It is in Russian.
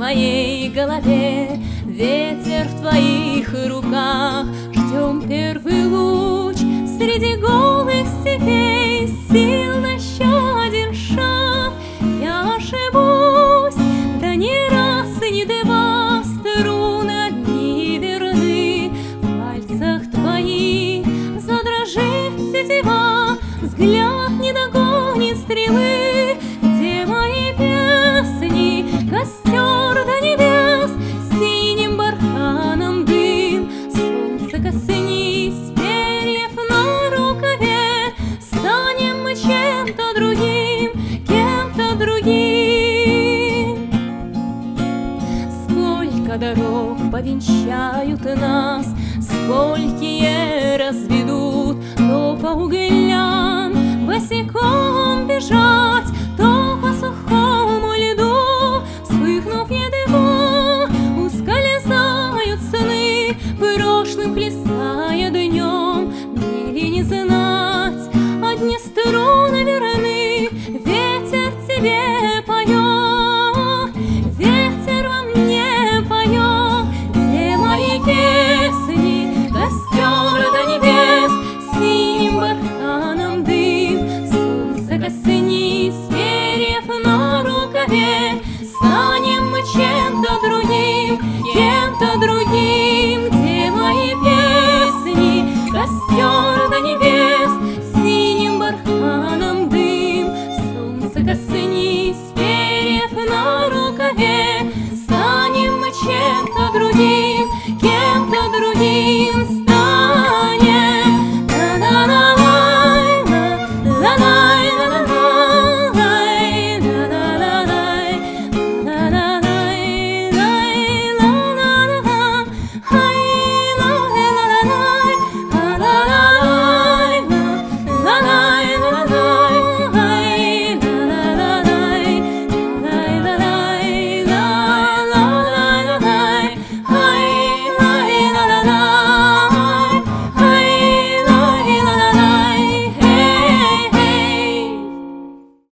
моей голове, ветер в твоих руках. Ждем первый луч среди голых степей, сил на еще один шаг. Я ошибусь, да не раз и не два, струны одни верны. В пальцах твоих задрожит тетива, взгляд не догонит стрелы. Где мои песни, костер до небес, синим барханом дым. Солнце, коснись перьев на рукаве, станем мы чем-то другим, кем-то другим. Сколько дорог повенчают нас, сколькие разведут, то по углям босиком бежать, то по сухому льду, вспыхнув едва, ускользают сны, прошлым хлестая днем. Мне ли не знать, одни струны верны, ветер тебе поет, ветер во мне поет. Где мои песни, костер до небес, синим барханом дым. Солнце, коснись перьев на рукаве, станем мы чем-то другим, кем-то другим.